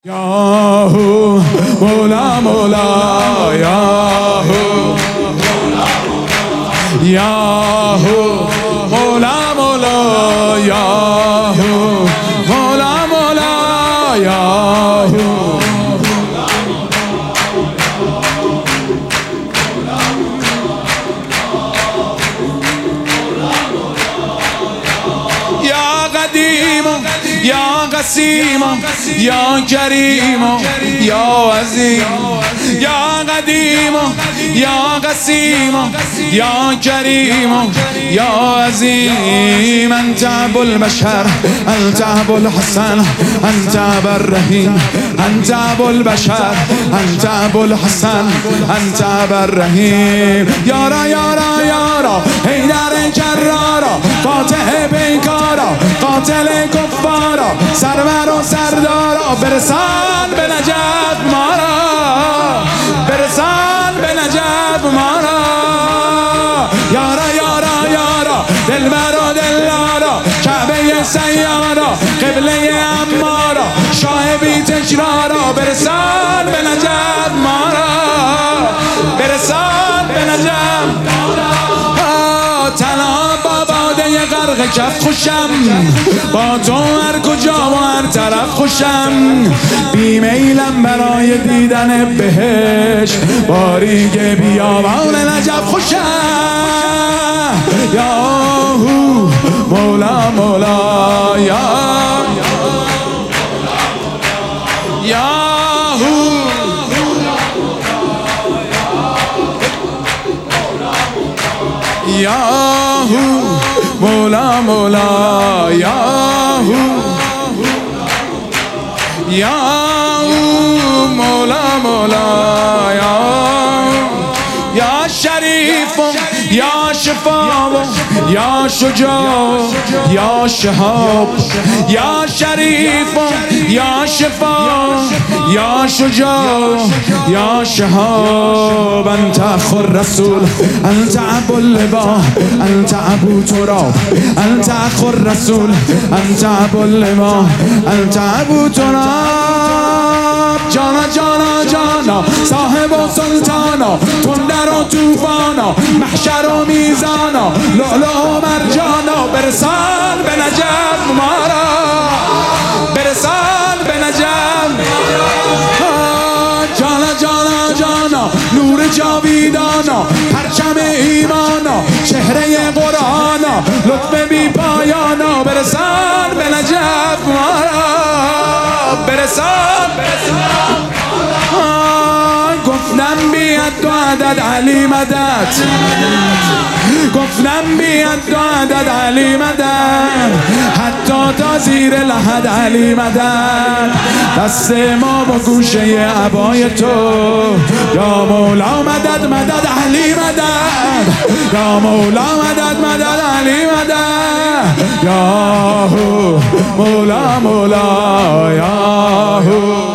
یاهو مولا مولا یاهو یاهو مولا مولا یاهو مولا مولا یاهو یا قدیم یا قسیم یا کریم یا عظیم یا قدیم یا قسیم یا کریم یا عظیم انت ابو البشر انت ابو الحسن انت ابو الرحیم انت ابو البشر انت ابو الحسن انت ابو الرحیم یارا یارا یارا حیدر کرارا فاتح بیکارا قاتل کفارا سرور و سردارا برسان به نجف مارا برسان به نجف مارا یارا یارا یارا دلبر و دلارا کعبه سیارا قبله امارا شاه بی تکرارا برسان به نجف مارا برسان به نجف تنها با باده غرق کف خوشم با تو هر کجا و هر طرف خوشم بیمیلم برای دیدن بهش باریک بیابان نجف خوشم یاهو مولا مولا یاهو یاهو مولا مولا یاهو یاهو مولا مولا یا شریف یا شفا یا شجاع یا شهاب یا شریف یا شفا یا شجاع یا شهاب انت اخو الرسول انت ابو اللبا انت ابو تراب انت اخو الرسول انت ابو اللبا انت ابو تراب جانا جانا جانا صاحب و سلطانا تندر و توفانا محشر و میزانا لؤلؤ و مرجانا برسان به نجف مارا برسان به نجف جانا جانا جانا نور جاویدانا پرچم ایمانا چهره قرآنا لطف بی پایانا برسان به نجف مارا برسان گفتم بیاد دو عدد علی مدد گفتم بیاد دو عدد علی مدد حتی تا زیر لحد علی مدد دست ما با گوشه عبای تو یا مولا مدد مدد علی مدد یا مولا مدد مدد علی مدد یاهو مولا مولا یاهو